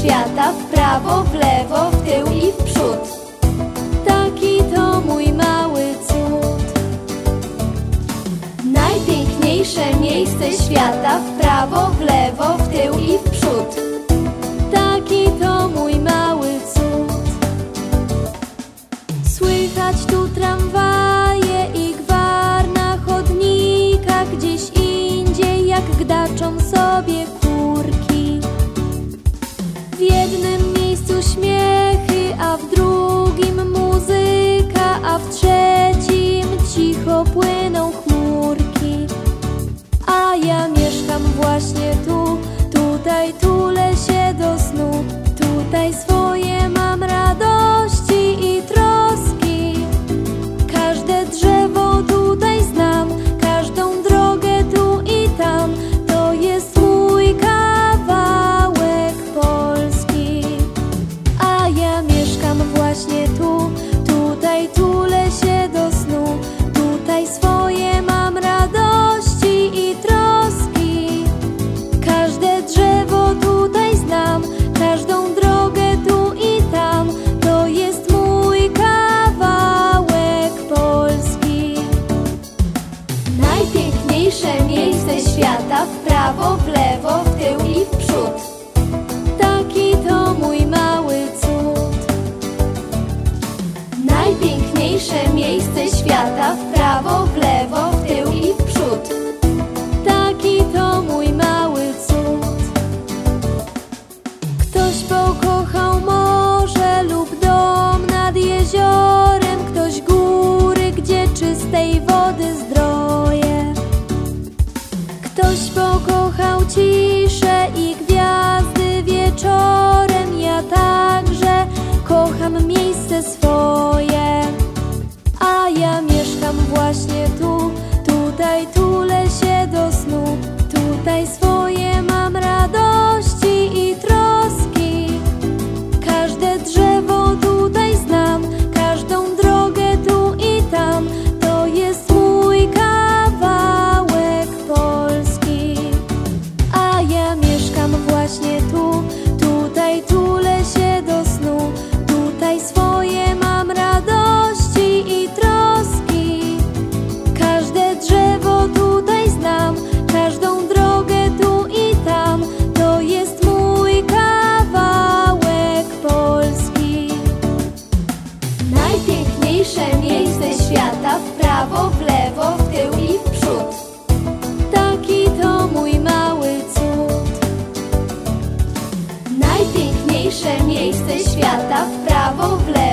świata, w prawo, w lewo, w tył i w przód. Taki to mój mały cud. Najpiękniejsze miejsce świata, w prawo, w lewo, w tył i w przód. Taki to mój mały cud. Słychać tu tramwaje i gwar na chodnikach, gdzieś indziej jak gdaczą sobie kurki. W jednym miejscu śmiechy, a w drugim muzyka, a w trzecim cicho płyną chmurki. A ja mieszkam właśnie tu, tutaj tulę się do snu. Tutaj swoje mam radości i troski. Każde drzewo tutaj znam, każdą drogę tu i tam. To jest mój kawałek Polski. A ja mieszkam właśnie tu, tutaj tulę się do snu. Tutaj swoje mam radości i troski. Każde drzewo tutaj znam, każdą drogę tu i tam. To jest mój kawałek Polski. Najpiękniejsze miejsce świata, w prawo, w lewo, w tył i w przód. Taki to mój mały cud. Najpiękniejsze miejsce świata, w prawo, w lewo, w tył i w przód. Taki to mój mały cud. Ktoś pokochał morze lub dom nad jeziorem, ktoś góry, gdzie czystej wody zdroje. Ktoś pokochał ciszę i gwiazdy wieczorem. Ja także kocham miejsce swoje. A ja mieszkam właśnie tu, tutaj tulę się do snu. Tutaj swoje mam radości i troski. Każde drzewo tutaj znam, każdą drogę tu i tam. To jest mój kawałek Polski. A ja mieszkam właśnie tu, tutaj tulę się do snu. Tutaj swoje mam radości i troski. Każde drzewo tutaj znam, każdą drogę tu i tam. To jest mój kawałek Polski. Najpiękniejsze miejsce świata, w prawo, w lewo, w tył i w przód. Taki to mój mały cud. Najpiękniejsze miejsce świata, w prawo, w lewo,